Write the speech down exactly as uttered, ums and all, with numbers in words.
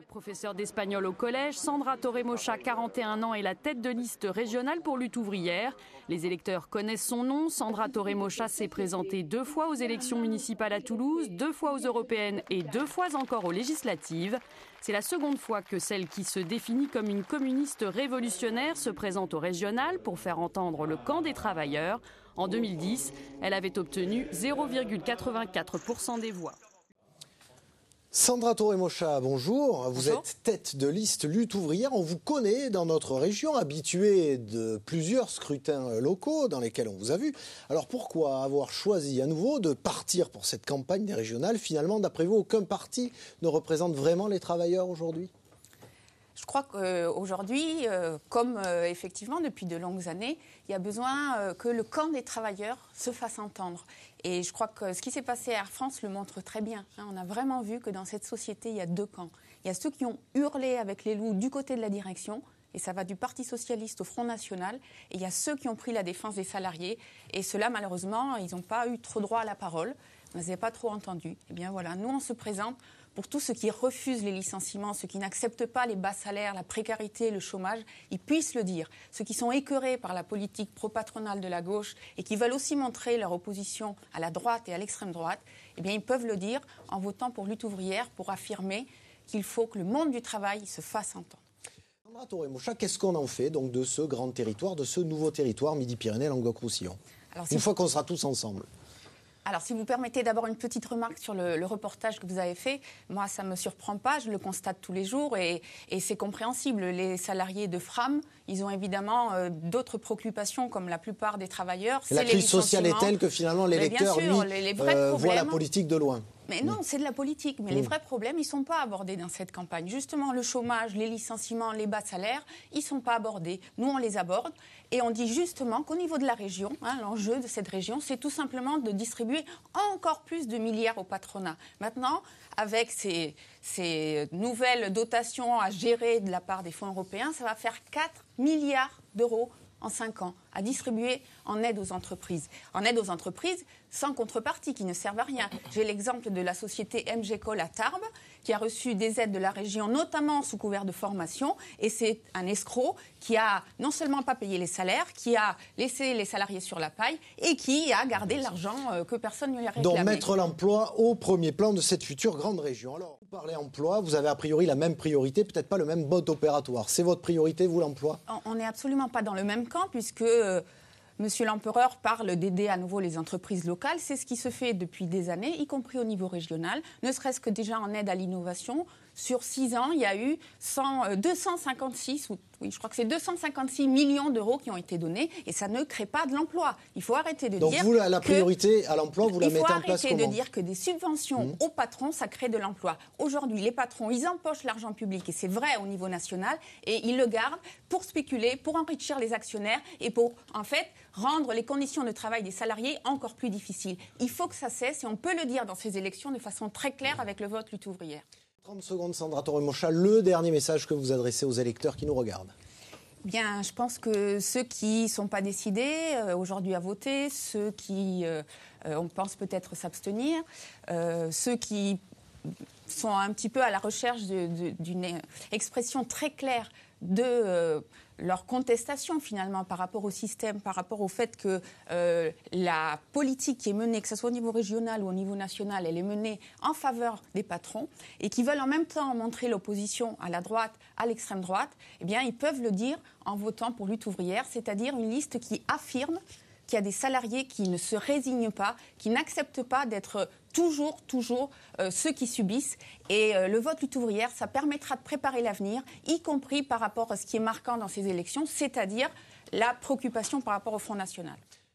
Professeure d'espagnol au collège, Sandra Torremocha, quarante et un ans, est la tête de liste régionale pour Lutte ouvrière. Les électeurs connaissent son nom. Sandra Torremocha s'est présentée deux fois aux élections municipales à Toulouse, deux fois aux européennes et deux fois encore aux législatives. C'est la seconde fois que celle qui se définit comme une communiste révolutionnaire se présente au régional pour faire entendre le camp des travailleurs. En deux mille dix, elle avait obtenu zéro virgule quatre-vingt-quatre pour cent des voix. Sandra Torremocha, bonjour. Vous Bonjour. êtes tête de liste Lutte ouvrière. On vous connaît dans notre région, habituée de plusieurs scrutins locaux dans lesquels on vous a vu. Alors pourquoi avoir choisi à nouveau de partir pour cette campagne des régionales? Finalement, d'après vous, aucun parti ne représente vraiment les travailleurs aujourd'hui? Je crois qu'aujourd'hui, euh, comme euh, effectivement depuis de longues années, il y a besoin euh, que le camp des travailleurs se fasse entendre. Et je crois que ce qui s'est passé à Air France le montre très bien. Hein. On a vraiment vu que dans cette société, il y a deux camps. Il y a ceux qui ont hurlé avec les loups du côté de la direction, et ça va du Parti socialiste au Front national, et il y a ceux qui ont pris la défense des salariés. Et ceux-là, malheureusement, ils n'ont pas eu trop droit à la parole. On ne les a pas trop entendus. Eh bien voilà, nous on se présente pour tous ceux qui refusent les licenciements, ceux qui n'acceptent pas les bas salaires, la précarité, le chômage, ils puissent le dire. Ceux qui sont écœurés par la politique pro-patronale de la gauche et qui veulent aussi montrer leur opposition à la droite et à l'extrême droite, eh bien ils peuvent le dire en votant pour Lutte ouvrière pour affirmer qu'il faut que le monde du travail se fasse entendre. Sandra Torremocha, qu'est-ce qu'on en fait donc de ce grand territoire, de ce nouveau territoire Midi-Pyrénées-Languedoc-Roussillon? Alors, si Une vous... fois qu'on sera tous ensemble. Alors, si vous permettez d'abord une petite remarque sur le, le reportage que vous avez fait, moi, ça ne me surprend pas, je le constate tous les jours et, et c'est compréhensible. Les salariés de Fram, ils ont évidemment euh, d'autres préoccupations comme la plupart des travailleurs. Et la crise sociale est telle que finalement l'électeur, lui, les, les vrais euh, problèmes, voit la politique de loin. Mais non, c'est de la politique. Mais mmh. les vrais problèmes, ils ne sont pas abordés dans cette campagne. Justement, le chômage, les licenciements, les bas salaires, ils ne sont pas abordés. Nous, on les aborde. Et on dit justement qu'au niveau de la région, hein, l'enjeu de cette région, c'est tout simplement de distribuer encore plus de milliards au patronat. Maintenant, avec ces, ces nouvelles dotations à gérer de la part des fonds européens, ça va faire quatre milliards d'euros en cinq ans, à distribuer en aide aux entreprises. En aide aux entreprises sans contrepartie, qui ne servent à rien. J'ai l'exemple de la société M G Col à Tarbes, qui a reçu des aides de la région, notamment sous couvert de formation, et c'est un escroc qui a non seulement pas payé les salaires, qui a laissé les salariés sur la paille, et qui a gardé l'argent que personne ne lui a réclamé. Donc mettre l'emploi au premier plan de cette future grande région. Alors, vous parlez emploi, vous avez a priori la même priorité, peut-être pas le même mode opératoire. C'est votre priorité, vous, l'emploi? On n'est absolument pas dans le même camp, puisque euh, Monsieur l'Empereur parle d'aider à nouveau les entreprises locales. C'est ce qui se fait depuis des années, y compris au niveau régional, ne serait-ce que déjà en aide à l'innovation. Sur six ans, il y a eu cent, euh, deux cent cinquante-six, oui, je crois que c'est deux cent cinquante-six millions d'euros qui ont été donnés, et ça ne crée pas de l'emploi. Il faut arrêter de Donc dire vous, la, la priorité que, à l'emploi, vous la mettez en place comment? Il faut arrêter de dire que des subventions mmh. aux patrons, ça crée de l'emploi. Aujourd'hui, les patrons, ils empochent l'argent public, et c'est vrai au niveau national, et ils le gardent pour spéculer, pour enrichir les actionnaires, et pour, en fait, rendre les conditions de travail des salariés encore plus difficiles. Il faut que ça cesse, et on peut le dire dans ces élections de façon très claire avec le vote Lutte ouvrière. trente secondes, Sandra Torremocha, le dernier message que vous adressez aux électeurs qui nous regardent. Bien, je pense que ceux qui ne sont pas décidés euh, aujourd'hui à voter, ceux qui, euh, euh, on pense peut-être s'abstenir, euh, ceux qui sont un petit peu à la recherche de, de, d'une expression très claire de euh, leur contestation finalement par rapport au système, par rapport au fait que euh, la politique qui est menée, que ce soit au niveau régional ou au niveau national, elle est menée en faveur des patrons et qui veulent en même temps montrer l'opposition à la droite, à l'extrême droite, eh bien ils peuvent le dire en votant pour Lutte ouvrière, c'est-à-dire une liste qui affirme qu'il y a des salariés qui ne se résignent pas, qui n'acceptent pas d'être toujours, toujours euh, ceux qui subissent. Et euh, le vote Lutte ouvrière, ça permettra de préparer l'avenir, y compris par rapport à ce qui est marquant dans ces élections, c'est-à-dire la préoccupation par rapport au Front national.